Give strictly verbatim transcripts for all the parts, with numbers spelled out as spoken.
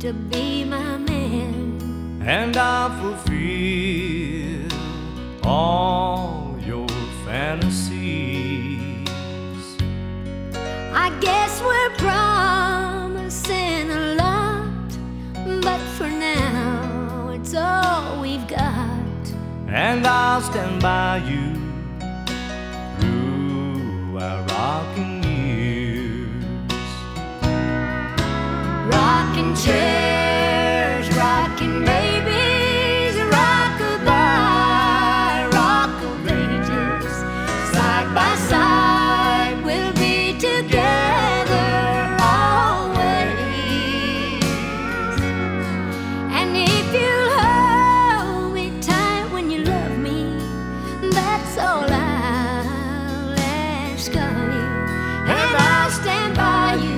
to be my man, and I'll fulfill all your fantasies. I guess we're promising a lot, but for now it's all we've got. And I'll stand by you through our rocking years. Rocking chairs, rocking babies, rock-a-bye, rock of ages. Side by side we'll be together always. And if you'll hold me tight when you love me, that's all I'll ask of you. And I'll stand by you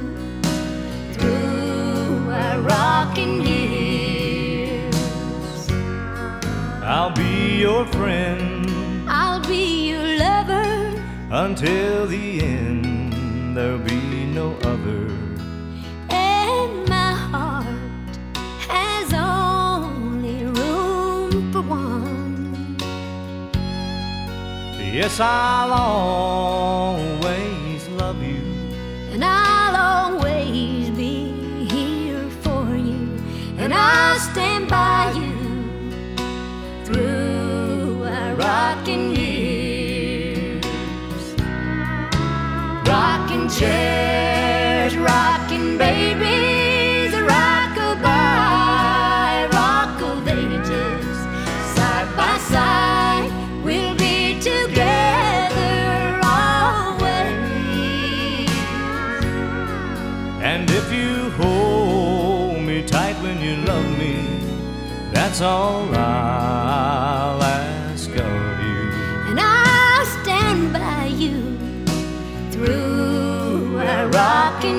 through our rocking years. I'll be your friend I'll be your lover until the end. There'll be no other. and my heart has only room for one. Yes, I'll always love you, And I'll always be here for you, and I'll stand by you through our rocking years. Rocking chairs, rocking babies, rock-a-bye, rock of ages. Side by side we'll be together always. and if you hold me tight when you love me, that's all I'll ask of you. And I'll stand by you through our rocking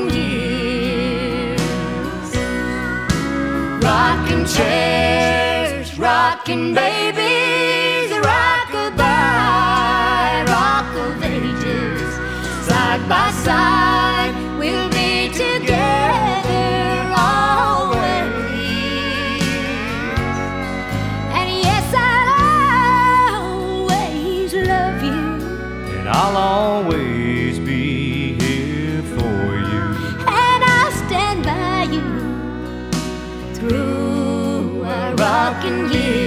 years. Rocking chairs, rocking babies, rock-a-bye, rock of ages. Side by side we'll be together always. And yes, I'll always love you, And I'll always be here for you. and I'll stand by you through our rocking years.